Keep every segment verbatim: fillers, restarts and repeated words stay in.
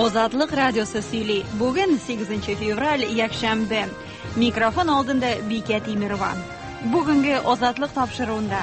Озатлык радиосы сөйли. Бүген сигезенче февраль, якшәмбе. Микрофон алдында Бикә Тимирова. Бүгенге Озатлык тапшыруында.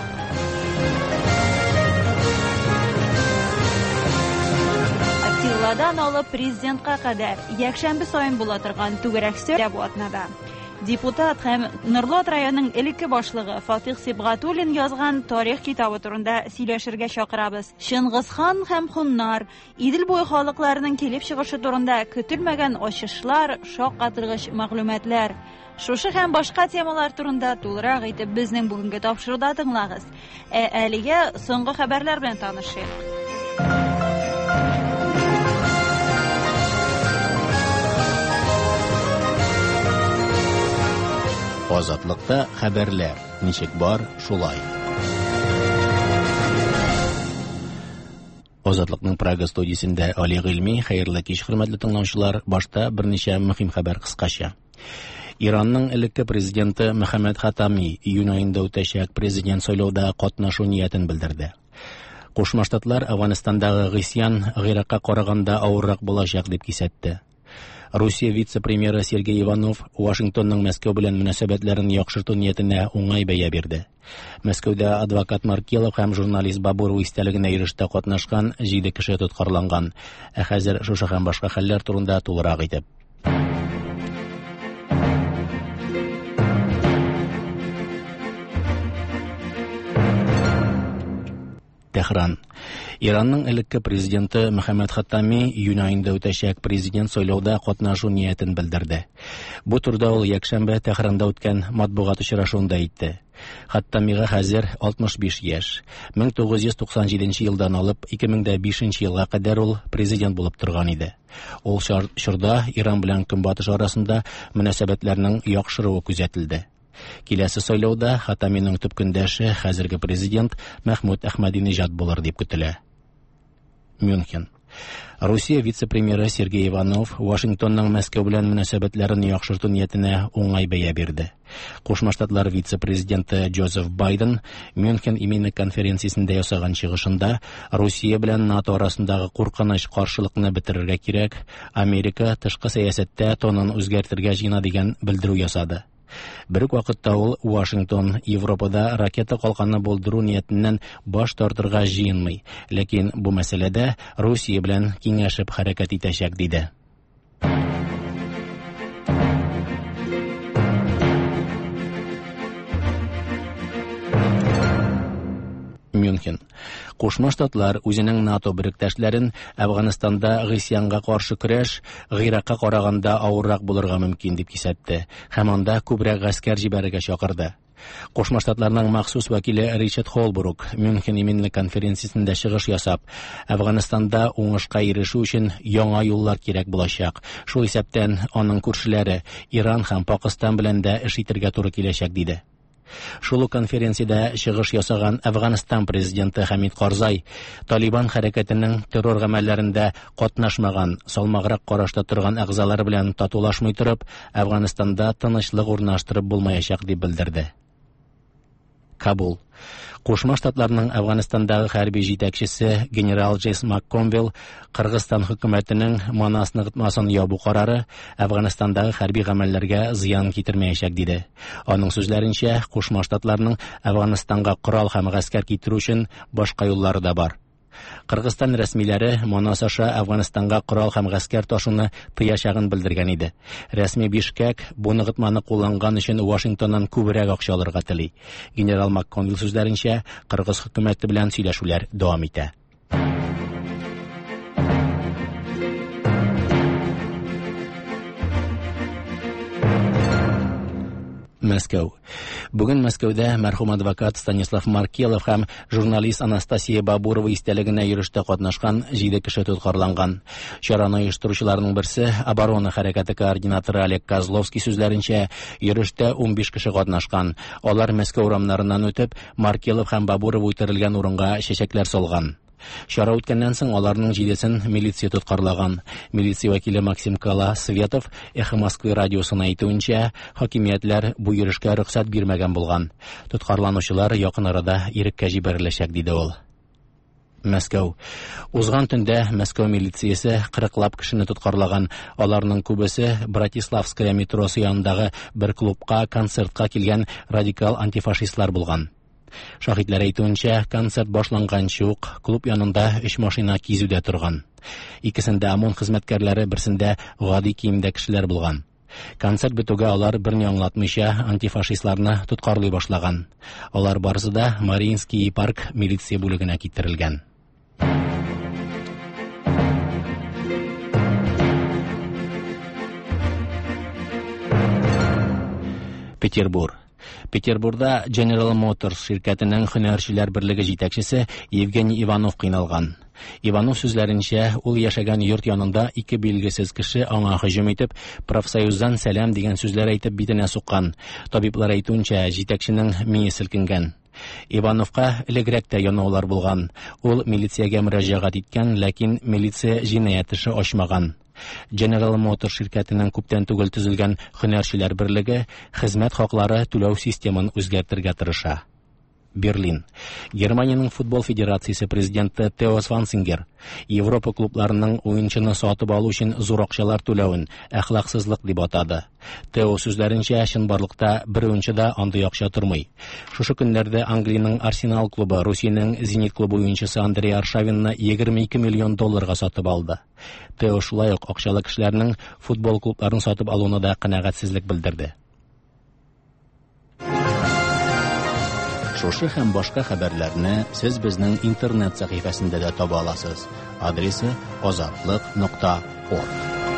Атилладан алып президентка кадәр якшәмбе сайын була торган түгәрәк сөйләп атнада. Депутат һәм Норлат районының элекке башлыгы Фатих Сибгатуллин язган тарих китабы турында сөйләшергә чакырабыз. Чыңгызхан һәм хуннар, Идел буе халыкларының килеп чыгышы турында көтелмәгән ачышлар, шаккатыргыч мәгълүматлар. Шушы һәм башка темалар турында тулырак итеп безнең бүгенге тапшыруда тыңлагыз. Ә әлегә соңгы хәбәрләр белән танышыйк. Азатлыкта хәбәрләр. Ничек бар, шулай. Азатлыкның Прага студиясендә Али Гыйльми, хәерле кич, хөрмәтле тыңлаучылар. Башта берничә мөһим хәбәр кыскача. Иранның элекке президенты Мөхәммәд Хатами июнь аенда үтәчәк президент сайлауда катнашу ниятен белдерде. Кушма Штатлар Афганистандагы гыйсьян Гыйракка караганда авыррак булачак дип кисәтте. Русия вице-премьеры Сергей Иванов Вашингтонның Мәскәү белән мөнәсәбәтләрен яхшырту ниятенә уңай бәя бирде. Мәскәүдә адвокат Маркелов һәм журналист Бабуров истәлегенә ирештә катнашкан җиде кеше тоткарланган. Ә хәзер шушы һәм башка хәлләр турында тулырак итеп. Тәһран. Иранның элекке президенты Мөхәммәд Хатами июнь аенда үтәчәк президент сайлауда катнашу ниятен белдерде. Бу турда ул якшәмбе Тәһранда үткән матбугат очрашуында әйтте. Хаттамига хәзер алтмыш биш яшь. мең тугыз йөз туксан җиденче елдан алып ике мең бишенче елга кадәр ул президент булып торган иде. Ул чорда Иран белән Көнбатыш арасында мөнәсәбәтләрнең яхшыруы күзәтелде. Киләсе сайлауда Хатаминың төп көндәше хәзерге президент Мәхмүд Әхмәдинеҗад булыр дип көтелә. Мюнхен. Русия вице-премьеры Сергей Иванов Вашингтонның Мәскәү белән мөнәсәбәтләрен яхшырту ниятенә уңай бәя бирде. Кушма Штатлар вице-президенты Джозеф Байден Мюнхен иминлек конференциясендә ясаган чыгышында Русия белән НАТО арасындагы куркыныч каршылыкны бетерергә кирәк, Америка тышкы сәясәттә тонын үзгәртергә җыена дигән белдерү ясады. Бер үк вакытта ул Вашингтон Европада ракета калканны булдыру ниятеннән баш тартырга җыенмый, ләкин бу мәсьәләдә Русия белән киңәшеп хәрәкәт итәчәк диде. Мюнхен. Кушма Штатлар үзенең НАТО беректәшләрен Әфганстанда гыйсьянга каршы көрәш Гыйракка караганда авыррак булырга мөмкин дип кисәтте һәм анда күбрәк гаскәр җибәрергә чакырды. Кушма Штатларның махсус вәкиле Ричард Холбрук Мюнхен иминлек конференциясендә чыгыш ясап, Әфганстанда уңышка ирешү өчен яңа юллар кирәк булачак. Шул исәптән аның күршеләре Иран һәм Пакистан белән дә эш итәргә туры киләчәк диде. Шул конференциядә чыгыш ясаган Әфганстан президенты Хамид Карзай Талибан хәрәкәтенең террор гамәлләрендә катнашмаган, салмаграк карашта торган әгъзалары белән татулашмый торып, Әфганстанда тынычлык урнаштырып булмаячак дип белдерде. Кабул. Кушма Штатларның Әфганстандагы хәрби җитәкчесе генерал Джейс МакКонвилл Кыргызстан хөкүмәтенең Манас ныгытмасын ябу карары Әфганстандагы хәрби гамәлләргә зыян китермәячәк диде. Аның сүзләренчә, Кушма Штатларның Әфганстанга корал һәм гаскәр китерү өчен башка юллары да бар. Кыргызстан рәсмиләре Манас аша Әфганстанга корал һәм гаскәр ташуны тыячагын белдергән иде. Рәсми Бишкек бу ныгытманы кулланган өчен Вашингтоннан күбрәк акча алырга тели. Генерал МакКонвилл сүзләренчә, Кыргыз хөкүмәте белән сөйләшүләр дәвам итә. Мәскәү. Бүген Мәскәүдә мәрхүм адвокат Станислав Маркелов һәм журналист Анастасия Бабурова истәлегенә йөреш-тә катнашкан җиде кеше тоткарланган. Чараны оештыручыларның берсе оборона хәрәкәте координаторы Олег Козловский сүзләренчә, йөреш-тә ун биш кеше катнашкан. Алар Мәскәү урамнарыннан үтеп, Маркелов һәм Бабуров үтерелгән урынга чәчәкләр салган. Чара үткәннән соң аларның җидесен милиция тоткарлаган. Милиция вәкиле Максим Кала Светов Эхо Москвы радиосына әйтүенчә, хакимиятләр бу йөрешкә рөхсәт бирмәгән булган. Тоткарланучылар якын арада иреккә җибәреләчәк диде ул. Мәскәү. Узган төндә Мәскәү милициясе кырыклап кешене тоткарлаган. Аларның күбесе Братиславская метросы янындагы бер клубка концертка килгән радикал антифашистлар булган. Шаһидлар әйтүенчә, концерт башланганчы ук клуб янында өч машина кизүдә торган. Икесендә ОМОН хезмәткәрләре, берсендә гади киемдә кешеләр булган. Концерт бетүгә алар берни аңлатмыйча антифашистларны тоткарлый башлаган. Алар барысы да Мариинский парк милиция бүлегенә китерелгән. Петербург. Петербургда General Motors ширкәтенең һөнәрчеләр берлеге җитәкчесе Евгений Иванов кыйналган. Иванов сүзләренчә, ул яшәгән йорт янында ике билгесез кеше аңа һөҗүм итеп, профсоюздан сәлам дигән сүзләр әйтеп битенә суккан. Табиблар әйтүенчә, җитәкченең мие селкенгән. Ивановка элегрәк тә янаулар булган. Ул милициягә мөрәҗәгать иткән, ләкин милиция җинаять эше ачмаган. General Motors ширкәтенең күптән түгел төзелгән һөнәрчеләр берлеге хезмәт хаклары түләү системын үзгәртергә тырыша. Берлин. Германияның футбол федерациясе президенты Тео Свансингер Европа клубларының уенчыны сатып алу өчен зур акчалар түләвен әхлаксызлык дип атады. Тео сүзләренчә, чынбарлыкта бер уенчы да андый акча тормый. Шушы көннәрдә Англиянең Арсенал клубы Русиянең Зенит клубы уенчысы Андрей Аршавинны егерме ике миллион долларга сатып алды. Тео шулай ук акчалы кешеләрнең футбол клубларын сатып алуына да канәгатьсезлек белдерде. Шушы һәм башка хәбәрләрне сез безнең интернет сәхифәсендә дә таба аласыз. Адресы азатлык нокта орг.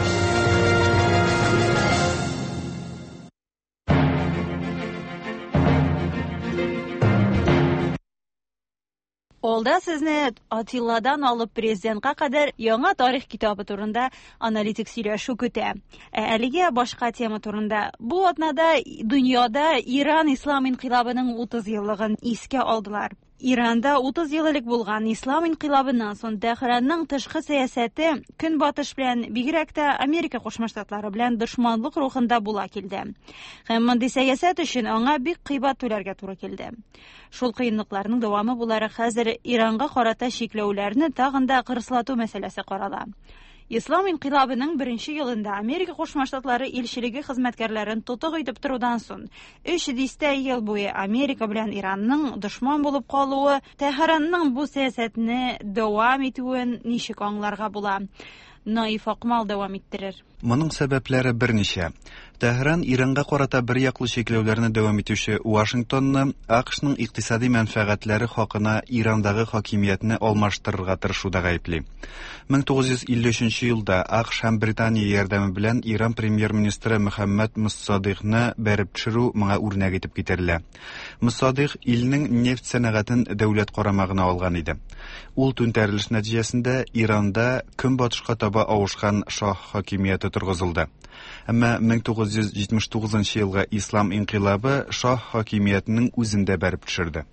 Олда сезне Атилладан алып президентка кадәр яңа тарих китабы турында аналитик сөйләшү көтә. Әлегә башка тема турында. Бу атнада дөньяда Иран ислам инкыйлабының утыз еллыгын искә алдылар. Иранда утыз ел элек булган ислам инкыйлабыннан соң Тәһранның тышкы сәясәте көнбатыш белән, бигрәк тә Америка Кушма Штатлары белән дошманлык рухында була килде. Һәм мондый сәясәт өчен аңа бик кыйбат түләргә туры килде. Шул кыенлыкларның дәвамы буларак хәзер Иранга карата чикләүләрне тагын да кырыслату мәсьәләсе карала. Ислам инкыйлабының беренче елында Америка Кушма Штатлары илчелеге хезмәткәрләрен тотык итеп торудан соң өч дистә ел буе Америка белән Иранның дошман булып калуы Тәһранның бу сәясәтне дәвам итүен ничек аңларга була? Наиф Акмал дәвам иттерер. Моның сәбәпләре берничә. Тәһран Иранга карата бер яклы чикләүләрне дәвам итүче Вашингтонны АКШның икътисади мәнфәгатьләре хакына Ирандагы хакимиятне алмаштырырга тырышуда гаепли. мең тугыз йөз илле өченче елда АКШ һәм Британия ярдәме белән Иран премьер-министры Мөхәммәд Муссадикны бәреп төшерү моңа үрнәк итеп китерелә. Муссадик илнең нефть сәнәгатен дәүләт карамагына алган иде. Ул түнтәрелеш нәтиҗәсендә Иранда көнбатышка таба авышкан шаһ хакимияте торгызылды. Әмма мең тугыз йөз җитмеш тугызынчы елга ислам инкыйлабы шаһ хакимиятенең үзендә бәреп төшерде.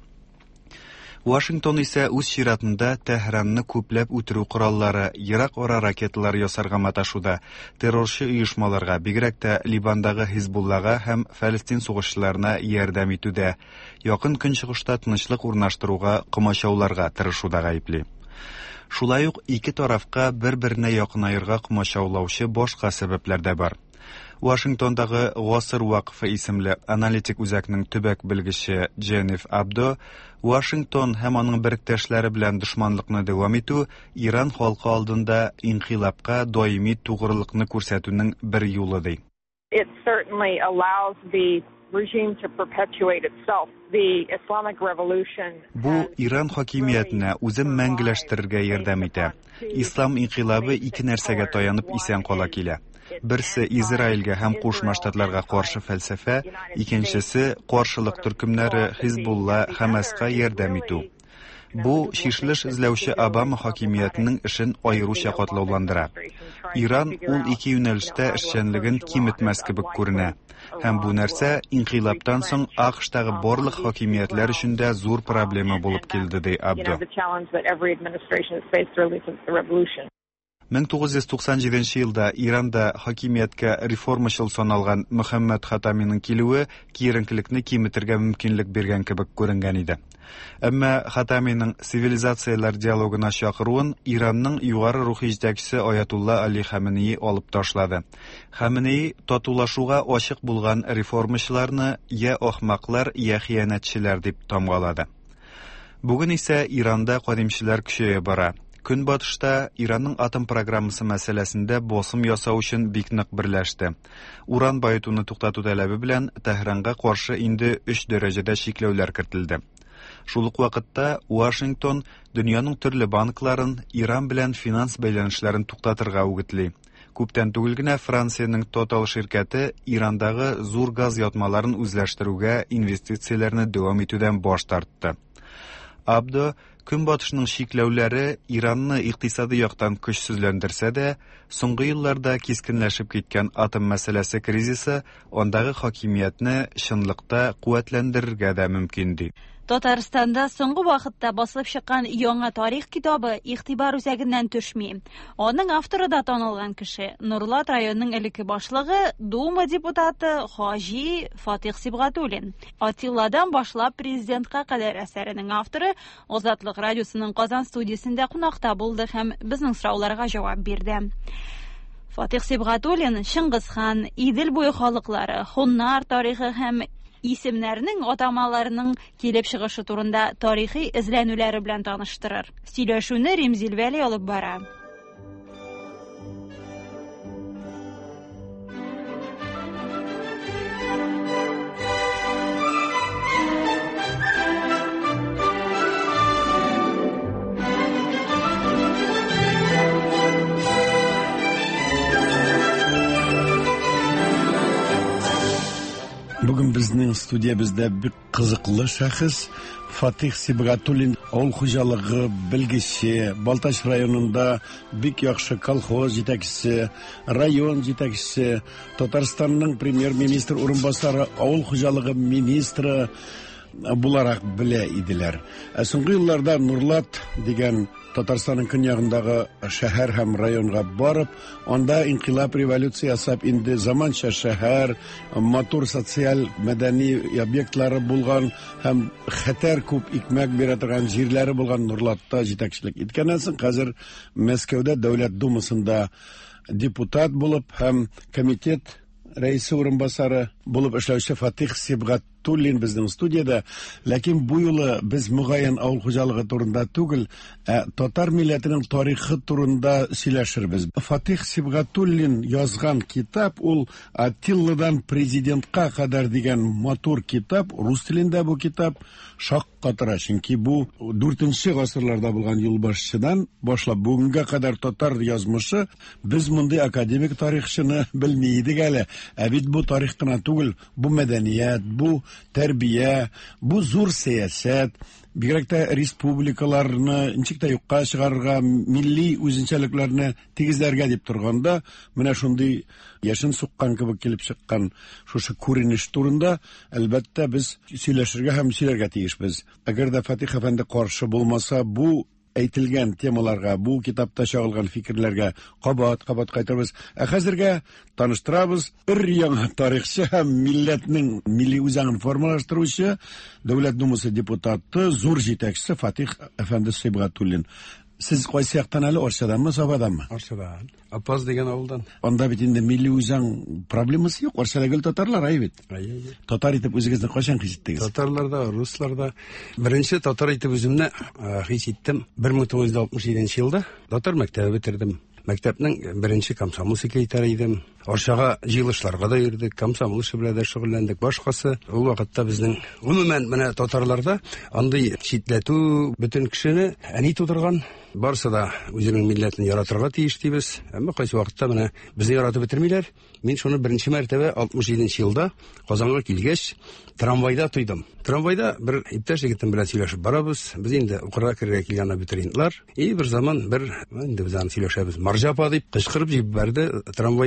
Вашингтон исә үз чиратында Тәһранны күпләп үтерү кораллары, ерак ара ракеталар ясарга маташуда, террорчы оешмаларга, бигрәк тә Либандагы Хизбуллага һәм Фәлестин сугышчыларына ярдәм итүдә, якын көнчыгышта тынычлык урнаштыруга, комачауларга тырышуда гаепли. Шулай ук ике тарафка бер-беренә якынайырга комачаулаучы башка сәбәпләр дә бар. Вашингтондагы Гасыр вакыфы исемле аналитик үзәкнең төбәк белгече Дженниф Абдо Вашингтон һәм аның беректәшләре белән дошманлыкны дәвам итү Иран халкы алдында инкыйлабка даими тугрылыкны күрсәтүнең бер юлы ди. It certainly allows the regime to perpetuate itself. The Islamic Revolution. Бу Иран хакимиятенә үзен мәңгеләштерергә ярдәм итә. Ислам инкыйлабы ике нәрсәгә таянып исән кала килә. Берсе Израильгә һәм Кушма Штатларга каршы фәлсәфә, икенчесе каршылык төркемнәре Хизбулла, Хәмаска ярдәм итү. Бу шишлеш эзләүче Обама хакимиятенең эшен аеруча катлауландыра. Иран ул ике юнәлештә эшчәнлеген киметмәс кебек күренә. Һәм бу нәрсә инкыйлабтан соң АКШтагы барлык хакимиятләр өчен дә зур проблема булып килде, ди Абдо. мең тугыз йөз туксан җиденче елда Иранда хакимияткә реформачыл саналган Мөхәммәд Хатаминың килүе киеренкелекне киметергә мөмкинлек биргән кебек күренгән иде. Әмма Хатаминың цивилизацияләр диалогына чакыруын Иранның югары рухи җитәкчесе Аятулла Али Хаменеи алып ташлады. Хаменеи татулашуга ачык булган реформачыларны я ахмаклар, я хыянәтчеләр дип тамгалады. Бүген исә Иранда кадимчеләр көчәя бара. Көнбатышта Иранның атом программасы мәсьәләсендә босым ясау өчен бик нык берләште. Уран баетуны туктату таләбе белән Тәһранга каршы инде өч дәрәҗәдә чикләүләр кертелде. Шул ук вакытта Вашингтон дөньяның төрле банкларын Иран белән финанс бәйләнешләрен туктатырга үгетли. Күптән түгел генә Франциянең Total ширкәте Ирандагы зур газ ятмаларын үзләштерүгә инвестицияләрне дәвам итүдән баш тартты. Абдо Көнбатышның чикләүләре Иранны икътисади яктан көчсезләндерсә дә, соңгы елларда кискенләшеп киткән атом мәсьәләсе кризисы андагы хакимиятне чынлыкта куәтләндерергә дә мөмкин ди. Татарстанда соңгы вакытта басылып чыккан яңа тарих китабы игътибар үзәгеннән төшми. Аның авторы да танылган кеше, Нурлат районының элекке башлыгы, Дума депутаты Хаҗи Фатих Сибгатуллин. Атилладан башлап президентка кадәр әсәренең авторы Азатлык радиосының Казан студиясендә кунакта булды һәм безнең сорауларга җавап бирде. Фатих Сибгатуллин Чингис хан, Идел буе халыклары, хуннар тарихы һәм исемнәрнең атамаларының килеп чыгышы турында тарихи эзләнүләре белән таныштырыр. Сөйләшүне Римзил Вәли алып бара. Бүген безнең студиябызда бик кызыклы шәхес Фатих Сибгатуллин, авыл хуҗалыгы белгече, Балтач районында бик яхшы колхоз җитәкчесе, район җитәкчесе, Татарстанның премьер-министр урынбасары, авыл хуҗалыгы министры буларак белә иделәр. Ә соңгы елларда Нурлат дигән Татарстанның көньягындагы шәһәр һәм районга барып, анда инкыйлаб революция ясап, инде заманча шәһәр, матур социаль мәдәни объектлары булган һәм хәтәр күп икмәк бирә торган җирләре булган Нурлатта җитәкчелек иткәннән соң хәзер Мәскәүдә Дәүләт Думасында депутат булып һәм комитет рәисе урынбасары булып эшләүче Фатих Сибгатуллин безнең студияда, ләкин бу юлы без мөгаен авыл хуҗалыгы турында түгел, ә татар милләтенең тарихы турында сөйләшербез. Фатих Сибгатуллин язган китап, ул Атилладан президентка кадәр дигән матур китап, рус телендә бу китап шаккатыра, чөнки бу дүртенче гасырларда булган юлбашчыдан башлап бүгенгә кадәр татар язмышы, без мондый академик тарихчыны белми идек әле. Ә бит бу тарих кына түгел, бу мәдәният, бу тәрбия, бу зур сәясәт, бигрәк тә республикаларны ничек тә юкка чыгарырга, милли үзенчәлекләрне тигезләргә дип торганда, менә шундый яшен суккан кебек килеп чыккан шушы күренеш турында әлбәттә без сөйләшергә һәм сөйләргә тиешбез. Әгәр дә Фатих әфәнде каршы булмаса, бу әйтелгән темаларга, бу китапта чагылган фикерләргә кабат-кабат кайтырбыз. Ә хәзергә таныштырабыз өр-яңа тарихчы һәм милләтнең милли үзаңын формалаштыручы, Дәүләт Думасы депутаты, зур җитәкчесе Фатих әфәнде Сибгатуллин. Сез кайсы яктан әле, Арчаданмы, Сабаданмы? Арчадан. Апаз дигән авылдан. Анда бит инде милли үзаң проблемасы юк. Арчадагы татарлар ай бит. Ай-ай. Татар итеп үзегезне кайчан хис иттегез? Татарларда, русларда. Беренче татар итеп үземне хис иттем бер мең тугыз йөз алтмыш җиденче елда. Татар мәктәбе бетердем. Мәктәпнең беренче комсомол секретаре идем. Арчага җыелышларга да йөрдек, комсомол эше белән дә шөгыльләндек. Башкасы ул вакытта безнең гомумән менә татарларда андый читләтү бөтен кешене әни тудырган. Барсы да үзенең милләтен яратырга тиеш дибез. Әмма кайсы вакытта менә безне яратып бетермиләр. Мин шуны беренче мәртәбә алтмыш җиденче елда Казанга килгәч трамвайда туйдым. Трамвайда бер иптәш егетем белән сөйләшеп барабыз. Без инде укырга керергә килгән абитуриентлар. И бер заман бер инде без аны сөйләшәбез. Марҗа апа дип кычкырып җибәрде. Трамвайда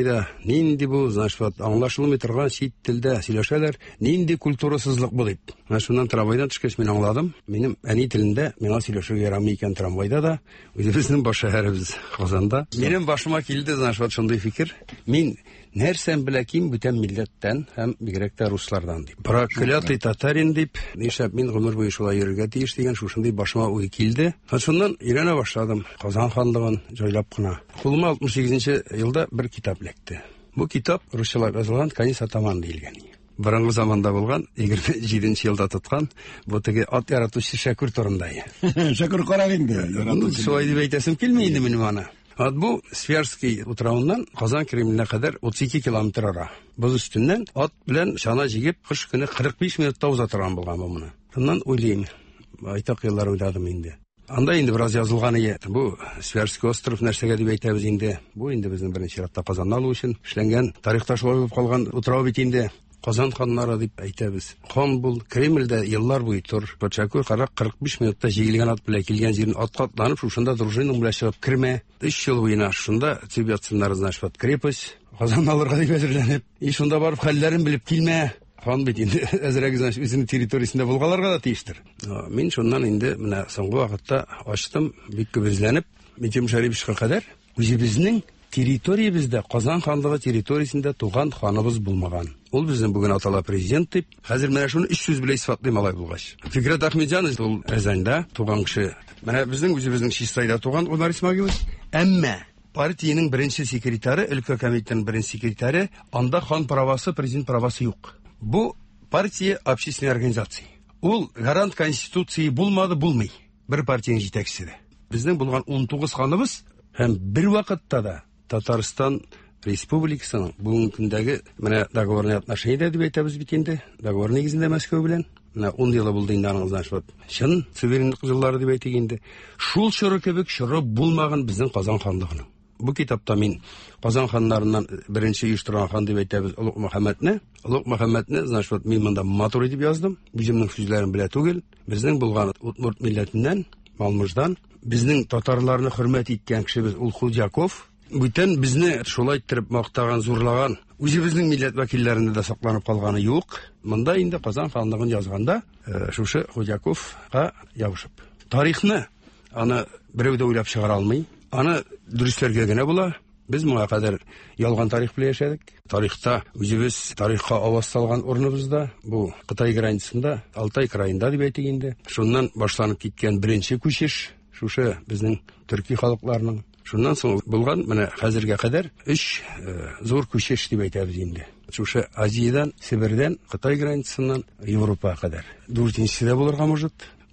Нинди бу, значит, вот аңлашылмый торган чит телдә сөйләшәләр, нинди культурасызлык бу дип. Менә шуннан трамвайдан төшкәч мин аңладым. Минем әни телендә миңа сөйләшергә ярамый икән трамвайда да, үзебезнең баш шәһәребез Казанда. Минем башыма килде, значит, вот шундый фикер. Мин нәрсән беләким бүтән милләттән һәм бигрәк тә руслардан дип. Проклятый татарин дип, нишләп мин гомер буе шулай йөрергә тиеш дигән шушындый башыма уй килде. Шуннан өйрәнә башладым. Казан ханлыгын җайлап кына. Кулыма алтмыш сигезенче елда бер китап эләкте. Бу китап русчалап язылган Канис Атаман диелгән. Борынгы заманда булган, егерме җиденче елда тоткан, бу теге ат яратучы Шәкүр турында. Шәкүр карак инде. Шулай дип әйтәсем килми инде минем аны. Ат бу Свярский утравыннан Казан Кремленә кадәр утыз ике километр ара. Боз өстеннән ат белән чана җигеп кыш көне кырык биш минутта уза торган булган бу моны. Шуннан уйлыйм. Айтак еллар уйладым инде. Анда инде бераз язылган иде. Бу Свярский остров нәрсәгә дип әйтәбез инде. Бу инде безнең беренче чиратта Казанны алу өчен эшләнгән, тарихта шулай булып калган утрау бит инде. Казан ханнары дип әйтәбез. Хан бул Кремльдә еллар буе тор. Шәкүр карак кырык биш минутта җигелгән ат белән килгән җирен атка атланып, шушында дружина белән чыгып кермә. өч ел буена шунда Тибетсыннар, значит, крепость Казан алырга дип әзерләнеп, и шунда барып хәлләрен белеп килмә. Хан бит инде әзрәк, значит, үзенең территориясендә булгаларга да тиештер. Мин шуннан инде менә соңгы вакытта ачтым, бик күп эзләнеп, Митим Шәрипшка кадәр үзебезнең территориябездә, Казан ханлыгы территориясендә туган ханыбыз булмаган. Ул безнең бүген атала президент дип, хәзер менә шуны өч сүз белән исбатлый малай булгач. Фикрәт Әхмәдҗанов ул Әзәндә туган кеше. Менә безнең үзебезнең Чистайда туган Умар Исмәгыйлов. Әмма партиянең беренче секретаре, өлкә комитетының беренче секретаре, анда хан правасы, президент правасы юк. Бу партия общественная организация. Ул гарант конституции булмады, булмый. Бер партияның җитәкчесе. Безнең булган он тугыз ханыбыз һәм бер вакытта да Татарстан Республикасының бүгенге көндәге менә договорный отношения дип әйтәбез бит инде. Договор нигезендә Мәскәү белән менә он елы булды инде аның, значит, чын суверенлык җиллары дип әйтик инде. Шул чоры кебек чоры булмаган безнең Казан ханлыгының. Бу китапта мин Казан ханнарыннан беренче оештырган хан дип әйтәбез Улуг Мөхәммәдне. Улуг Мөхәммәдне, значит, мин монда матур дип яздым. Үземнең сүзләрем белән түгел, безнең булган Удмурт милләтеннән, Малмыждан, безнең татарларны хөрмәт иткән кешебез ул Худяков. Бүтән безне шулай иттереп мактаган, зурлаган, үзебезнең милләт вәкилләрендә дә сакланып калганы юк. Монда инде Казан ханлыгын язганда, шушы Худяковка ябышып. Тарихны аны берәү дә уйлап чыгара алмый. Аны дөрестләргә генә була. Без моңа кадәр ялган тарих белән яшәдек. Тарихта үзебез тарихка аваз салган урыныбызда, бу Кытай границасында, Алтай краенда дип әйтик инде. Шуннан башланып киткән беренче күчеш, шушы безнең төрки халыкларының. Шуннан соң булган менә хәзергә кадәр өч зур күчеш дип әйтәбез инде. Шушы Азиядән, Сибирьдән, Кытай границасыннан Европага кадәр. Дүртенчесе булырга может.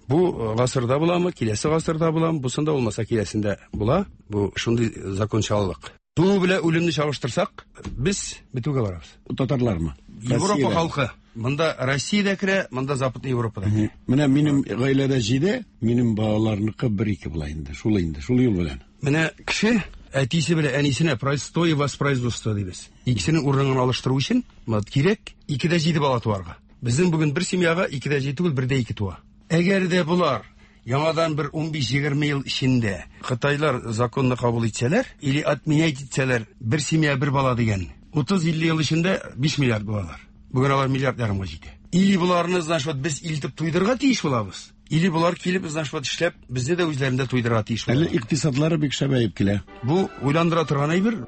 Бу гасырда буламы, киләсе гасырда буламы, бусында булмаса киләсендә була. Бу шундый закончалык. Туу белән үлемне чагыштырсак, без битүгә барабыз. Татарлармы? Европа халкы. Монда Россиядә керә, монда Западный Европада. Менә минем гаиләдә җиде, минем балаларныкы бер-ике була инде. Шул инде, шул юл белән. Менә кеше әтисе белән әнисенә простой и воспроизводство дибез. Икесенең урынын алыштыру өчен мат кирәк икедә җиде бала туарга. Безнең бүген бер семьяга икедә җиде түгел, бердә ике туа. Әгәр дә булар яңадан бер он биш егерме ел içinde Кытайлар законны кабул итсәләр, или отменять итсәләр, бер семья бер бала дигән, утыз илле ел içinde биш миллиард булалар. Бүген алар миллиард ярымга җитә. Или буларны, значит, без илтеп туйдырга тиеш булабыз. Или булар килеп, значит, эшләп, безне дә үзләрендә туйдырга тиеш булалар. Әле икътисадлары бик шәбәеп килә. Бу уйландыра торган әйбер.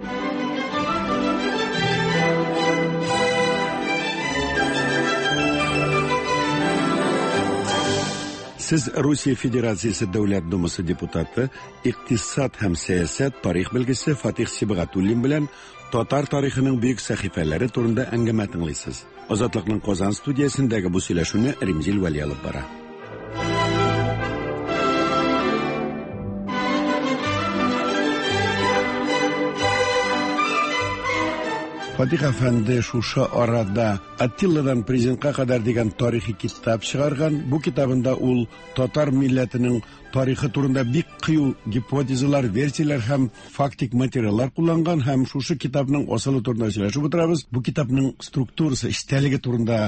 Сез Русия Федерациясе Дәүләт Думасы депутаты, икътисад һәм сәясәт тарих белгесе Фатих Сибгатуллин белән татар тарихының бөек сәхифәләре турында әңгәмә тыңлыйсыз. Азатлыкның Казан студиясендәге бу сөйләшүне Римзил Вәли алып бара. Фатих әфәнде шушы арада Аттилладан президентка кадәр дигән тарихи китап чыгарган. Бу китабында ул татар милләтенең тарихы турында бик кыю гипотезалар, версиялар һәм фактик материаллар кулланган һәм шушы китапның асылы турында сөйләшеп утырабыз. Бу китапның структурасы, эчтәлеге турында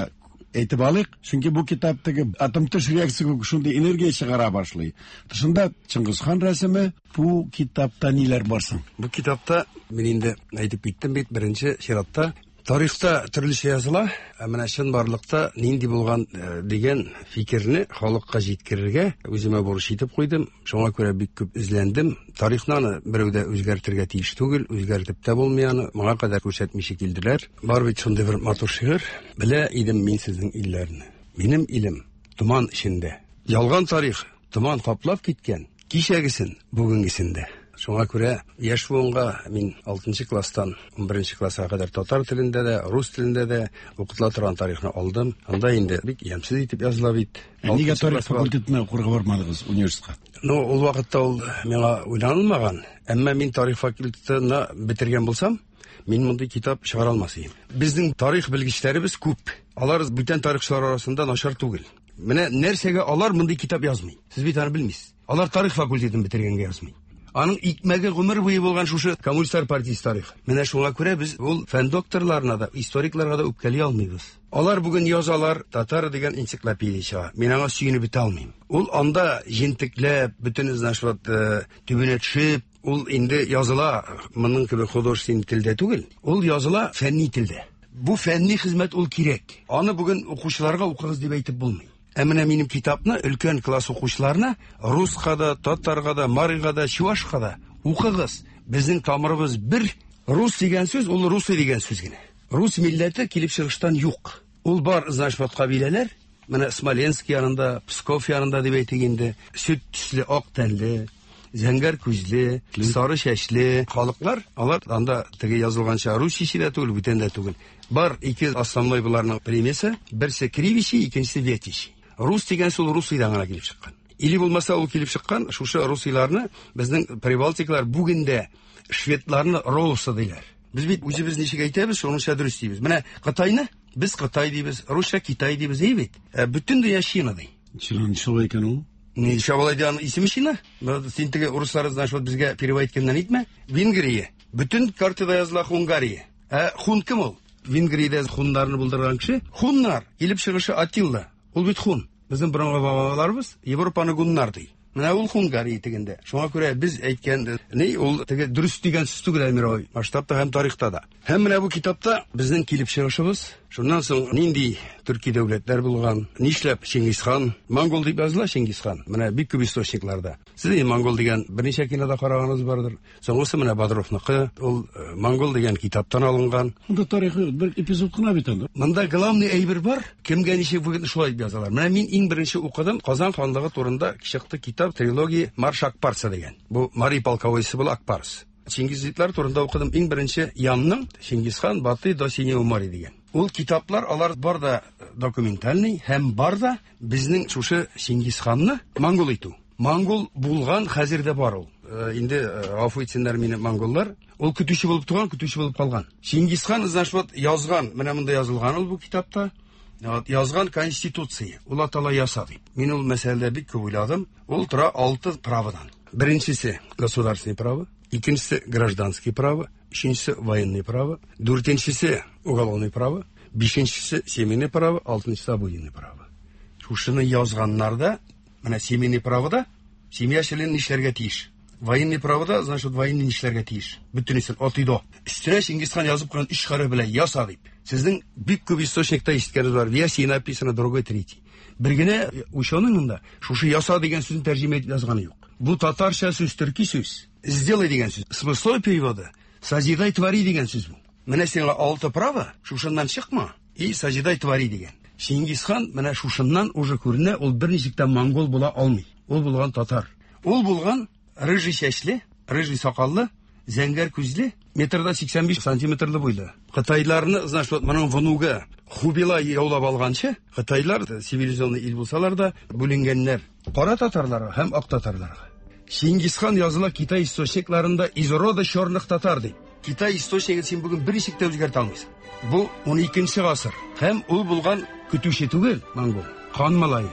әйтеп алыйк, чөнки бу китаптагы атом төш реакциясы шундый энергия чыгара башлый. Тышында Чингисхан рәсеме, бу китапта ниләр барсын? Бу китапта мен инде әйтеп киттем бит, беренче чиратта тарихта төрлечә языла, менә чын барлыкта нинди булган дигән фикерне халыкка җиткерергә үземә бурыч итеп куйдым. Шуңа күрә бик күп эзләндем. Тарихны берәү дә үзгәртергә тиеш түгел, үзгәртеп тә булмыяны моңа кадәр күрсәтмичә килделәр. Бар бит шундый бер матур шигырь. Белә идем мин сезнең илләрне. Минем илем туман эчендә. Ялган тарих туман каплап киткән. Кичәгесен бүгенгесендә. Шуңа күрә яшь буынга мин алтынчы класстан он беренче класска кадәр татар телендә дә, рус телендә дә укытыла торган тарихны алдым. Анда инде бик ямьсез итеп языла бит. Нигә тарих факультетына укырга бармадыгыз университетка? Ну, ул вакытта ул миңа уйланылмаган. Әмма мин тарих факультетына бетергән булсам, мин мондый китап чыгара алмас идем. Безнең тарих белгечләребез күп. Алар бүтән тарихчылар арасында начар түгел. Менә нәрсәгә алар мондый китап язмый? Сез бит аны белмисез. Алар тарих факультетын бетергәнгә язмый. Аның икмәге гомер буе булган шушы коммунистлар партиясе тарихы. Менә шуңа күрә без ул фән докторларына да, историкларга да үпкәли алмыйбыз. Алар бүген язалар, татар дигән энциклопедия чыга. Мин аңа сөенеп бетә алмыйм. Ул анда җентекләп, бөтен значит төбенә төшеп, ул инде языла моның кебек художественный телдә түгел. Ул языла фәнни телдә. Бу фәнни хезмәт ул кирәк. Аны бүген укучыларга укыгыз дип әйтеп булмый. Ә менә минем китапны өлкән класс укучыларына руска да, татарга да, марига да, чувашка да укыгыз. Безнең тамырыбыз бер. Рус дигән сүз ул русы дигән сүз генә. Рус милләте килеп чыгыштан юк. Ул бар, значит, кабиләләр. Менә Смоленск янында, Псков янында дип әйтик инде. Сөт төсле, ак тәнле, зәңгәр күзле, сары чәчле халыклар. Алар анда теге язылганча русча дә түгел, бүтән дә түгел. Бар ике основной буларның премиясе, берсе кривичи, икенчесе ветичи. Рус дигән сүз Русиядән гына килеп чыккан. Или булмаса ул килеп чыккан, шушы русиларны безнең прибалтиклар бүгендә шведларны роусы диләр. Без бит үзебез ничек әйтәбез, шуныңча дөрес дибез. Менә Кытайны без Кытай дибез, русча Китай дибез, әйбит. Бүтән дөнья Чина ди. Чина шулай икән ул. Ни шабалай дигән исеме Чина? Син теге руслар значит безгә перевод иткәннән итмә. Венгрия. Бүтән картада языла Хунгария. Ә хун кем ул? Венгриядә хуннарны булдырган кеше. Хуннар килеп чыгышы Атилла. Ул бит хун. Безнең борынгы бабаларыбыз Европаны гуннар ди. Менә ул Хунгария тегендә. Шуңа күрә без әйткән, ни ул теге дөрес дигән сүз түгел мировой масштабта һәм тарихта да. Һәм менә бу китапта безнең килеп чыгышыбыз, шуннан соң нинди төрки дәүләтләр булган, нишләп Чингисхан, Монгол дип языла Чингисхан. Менә бик күп источникларда. Сез Монгол дигән берничә кинода караганыз бардыр. Соңгысы менә Бодровныкы, ул Монгол дигән китаптан алынган. Монда тарихы бер эпизод кына бит анда. Монда главный әйбер бар. Кемгә ничек бүген шулай язалар. Менә мин иң беренче укыдым Казан ханлыгы турында чыкты китап трилогия Марш Акпарсы дигән. Бу Мари полковойсы бул Акпарс. Чингизитлар турында укыдым иң беренче Янның Чингисхан Батый до Синего моря дигән. Ул китаплар алар бар да документальный һәм бар да безнең шушы Чингисханны монгол итү. Монгол булган хәзердә бар ул. Инде гафу итсеннәр мине монголлар. Ул көтүче булып торган, көтүче булып калган. Чингисхан значит язган, менә монда язылган ул бу китапта. Язган конституция. Ул атала яса дип. Мин ул мәсьәләдә бик күп уйладым. Ул тора алты праводан. Беренчесе государственное право, икенчесе гражданское право, өченчесе военное право, дүртенчесе уголовное право, бишенчесе семейное право, алтынчысы обыденное право. Шушыны язганнарда, менә семейное правода семьяшелен нишләргә тиеш. Военное правода, значит, военный нишләргә тиеш. Бөтенесен атыйды. Өстенә Чингисхан язып куйган өч хәреф белән яса дип. Сезнең бик күп источникта ишеткәнегез бар. Яси написано другой третий. Бер генә ученый монда шушы яса дигән сүзне тәрҗемә итеп язганы юк. Бу татарча сүз, төрки сүз. Сделай дигән сүз. Смысловой переводы. Созидай, твори дигән сүз бу. Менә сиңа алты право, шушыннан чыкма. И созидай, твори дигән. Чингисхан менә шушыннан уже күренә, ул берничек тә монгол була алмый. Ул булган татар. Ул булган рыжий чәчле, рыжий сакаллы, зәңгәр күзле, метрда сиксән биш сантиметрлы буйлы. Кытайларны, значит, моның внугы Хубила яулап алганчы, Кытайлар цивилизационный ил булсалар да бүленгәннәр. Кара татарларга һәм ак татарларга. Чингисхан языла Китай источникларында из рода черных татар дип. Китай источнигын син бүген бер ничек тә үзгәртә алмыйсың. Бу он икенче гасыр. Һәм ул булган көтүче түгел, монгол. Хан малае.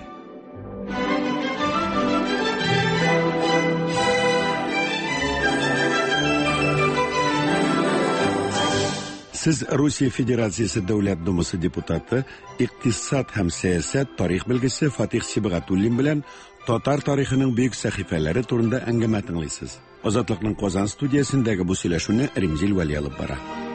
Siz Rusya Federatsiyasi Davlat Dumasi deputati, iqtisod ham siyosat tarix bilgisi Fatih Sibg'atulin bilan Tatar tarixining buyuk sahifalari turida angama tinglaysiz. Ozodlikning Qozon studiyasindagi bu сөйләшүне Римзил Вали olib bora.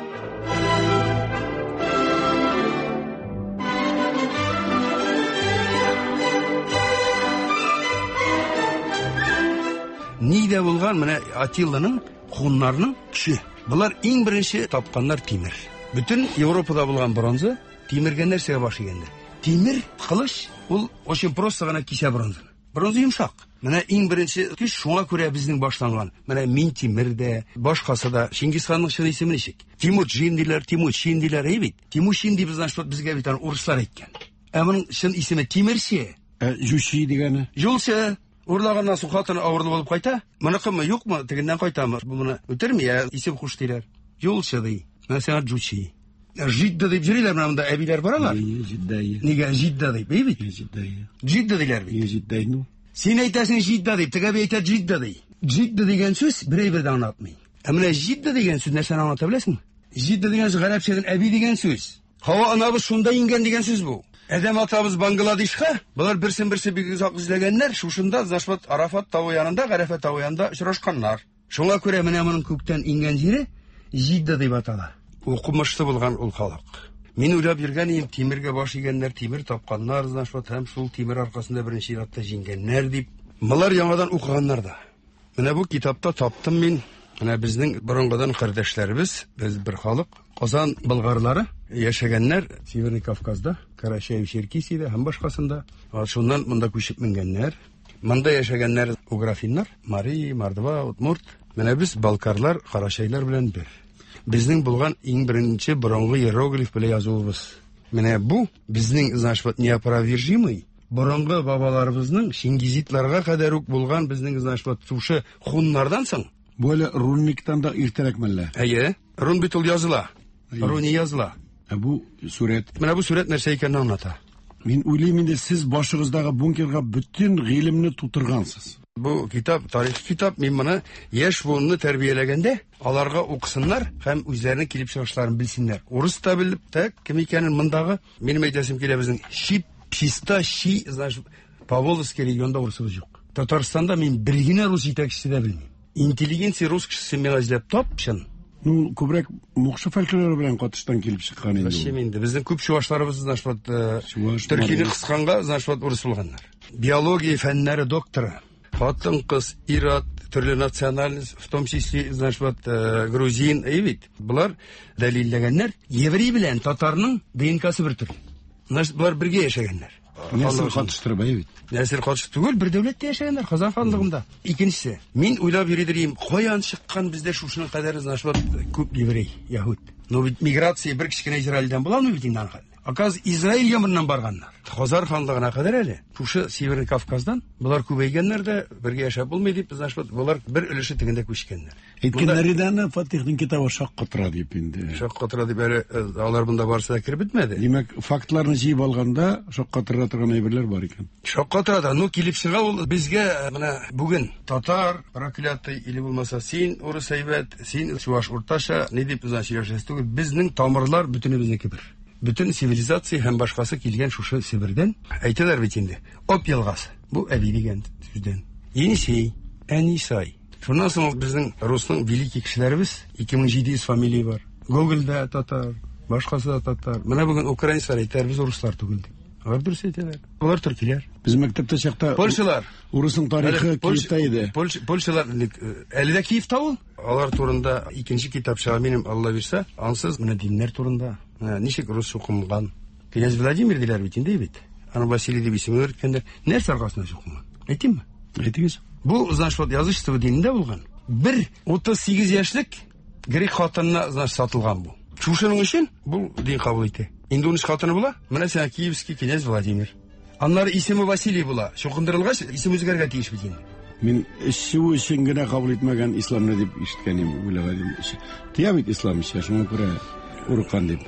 Нидә булган менә Атилланың хуннарның көче. Булар иң беренче тапканнар тимер. Бүтән Европада булган бронза тимергә нәрсәгә баш игәндә. Тимер кылыч ул очень просто гына кисә бронзаны. Бронза йомшак. Менә иң беренче көч шуңа күрә безнең башланган. Менә мин тимердә, башкасы да Чингисханның чын исеме ничек? Тимучин диләр, Тимучин диләр, әйбит. Тимучин дип безнең шот безгә бит урыслар әйткән. Ә моның чын исеме Тимирче. Жуши дигәне. Юлчы. Урлаганнан соң хатын авырлы булып кайта. Моныкымы, юкмы? Тегеннән кайтамы? Бу моны үтерми, я исем хуш диләр. Юлчы ди. Мәсәлән, Жучи. Жидда дип җырлыйлар монда әбиләр баралар. Жидда. Нигә Жидда дип? Әйбит. Жидда. Жидда диләр бит. Жидда ну. Син әйтәсең Жидда дип, теге әйтә Жидда ди. Жидда дигән сүз берәй-бердә аңлатмый. Ә менә Жидда дигән сүз нәрсәне аңлата беләсеңме? Жидда дигән сүз гарәпчәдән әби дигән сүз. Хава анабыз шунда ингән дигән сүз бу. Әдәм атабыз Бангладешка, булар берсен-берсе бик озак эзләгәннәр, шушында Зашват Арафат тауы янында, Гарәфә тауы янында очрашканнар. Шуңа күрә менә моның күктән ингән җире Жидда дип атала. Укымышлы булган ул халык. Мин уйлап йөргән идем, тимергә баш игәннәр, тимер тапканнар, Зашват һәм шул тимер аркасында беренче иратта җиңгәннәр дип. Булар яңадан укыганнар да. Менә бу китапта таптым мин. Менә безнең борынгыдан кардәшләребез, без бер халык, Казан болгарлары яшәгәннәр Северный Кавказда, Карачаев-Черкесиядә һәм башкасында. Шуннан монда күчеп менгәннәр. Монда яшәгәннәр уграфиннар, Мари, Мордва, Удмурт. Менә без балкарлар, Карачайлар белән бер. Безнең булган иң беренче борынгы иероглиф белән язуыбыз. Менә бу безнең значит неопровержимый борынгы бабаларыбызның Шингизитларга кадәр үк булган безнең значит тушы хуннардан соң. Бу әле рунниктан да иртәрәк мәллә. Әйе, рун бит ул языла. Руни языла. Ә бу сурәт. Менә бу сурәт нәрсә икәнен аңлата. Мин уйлыйм инде сез башыгыздагы бункерга бүтән гыйлемне тутыргансыз. Бу китап, тарих китап, мин моны яшь буынны тәрбияләгәндә, аларга укысыннар һәм үзләренең килеп чыгышларын белсеннәр. Урыс та белеп, тәк кем икәнен мондагы минем әйтәсем килә безнең Шип, Писта, Ши, значит, Павловский регионда урысыбыз юк. Татарстанда мин бер генә рус җитәкчесе дә белмим. Интеллигенция рус кешесе миңа эзләп тапчын. Ну, күбрәк мукшы фәлкәләре белән катыштан килеп чыккан инде. Шәм инде безнең күп чуашларыбыз значит, Төркиянең кысканга значит урыс булганнар. Биология фәннәре докторы, хатын-кыз, ир-ат, төрле национальность, в том числе значит грузин, әйбит. Булар дәлилләгәннәр, еврей белән татарның ДНК-сы бер төрле. Значит, булар бергә яшәгәннәр. Нәрсә катыштырып әйбит. Нәрсә катыш түгел, бер дәүләттә яшәгәннәр Казан ханлыгында. Икенчесе, мин уйлап йөридем, каян чыккан бездә шушының кадәр значит күп еврей, яһуд. Ну бит миграция бер кичкенә Израильдән буламы бит инде аңгал. Аказ Израиль ямыннан барганнар. Хазар ханлыгына кадәр әле. Шушы Северный Кавказдан булар күбәйгәннәр дә бергә яшәп булмый дип, значит, булар бер өлеше тегендә күчкәннәр. Әйткәннәрдән Фатихның китабы шак катыра дип инде. Шак катыра дип әле алар монда барса да киреп бетмәде. Димәк, фактларны җыеп алганда шак катыра торган әйберләр бар икән. Шак катыра да, ну килеп чыга ул безгә менә бүген татар проклятый или булмаса син урыс әйбәт, син чуаш урташа, ни дип значит яшәс түгел, безнең тамырлар бөтенебезнеке бер. Бүтән цивилизация һәм башкасы килгән шушы Сибирдән. Әйтәләр бит инде. Оп елгасы. Бу әби дигән сүздән. Енисей, Әнисай. Шуннан соң безнең русның великий кешеләребез ике мең җиде йөз фамилия бар. Гогольдә татар, башкасы да татар. Менә бүген украинцлар әйтәр, без руслар түгел дип. Алар дөрес әйтәләр. Алар төркиләр. Без мәктәптә чакта Польшалар, урысның тарихы Киевта иде. Польшалар әле дә Киевта ул. Алар турында икенче китап чыга минем Алла бирсә, ансыз менә диннәр турында. Ничек рус укымган? Князь Владимир диләр бит инде бит. Аны Василий дип исеме өрткәндәр. Нәрсә аркасына укымган? Әйтимме? Әйтегез. Бу значит язычество динендә булган. Бер утыз сигез яшьлек грек хатынына значит сатылган бу. Шушының өчен бу дин кабул итә. Инде уныч хатыны була. Менә сән Киевский князь Владимир. Аннары исеме Василий була. Шукындырылгач исеме үзгәргә тиеш бит инде. Мин эшче өчен генә кабул итмәгән исламны дип ишеткәнем, уйлаган. Тия бит ислам эше, шуңа күрә урыккан дип.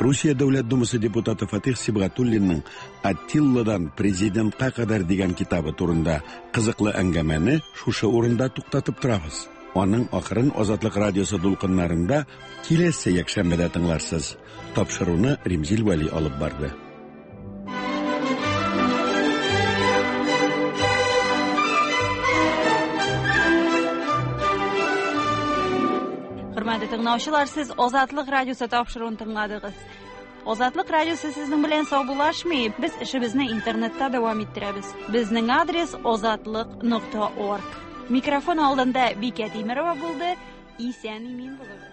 Русия Дәүләт Думасы депутаты Фатих Сибгатуллинның «Аттилладан президентка кадәр» дигән китабы турында кызыклы әңгәмәне шушы урында туктатып торабыз. Аның ахырын Азатлык радиосы дулкыннарында киләсе якшәмбедә тыңларсыз. Тапшыруны Римзил Вәли алып барды. Hörmətli dinləyicilər, siz Azadlıq radiosu tapşırığını dinlədiniz. Azadlıq radiosu sizin bilan sağollaşmayıb, biz işimizni internetdə davam etdirəmiz. Bizning adres azadlıq nöqtə org. Mikrofon aldında Bika Temirova bo'ldi. İsən imin bo'lib.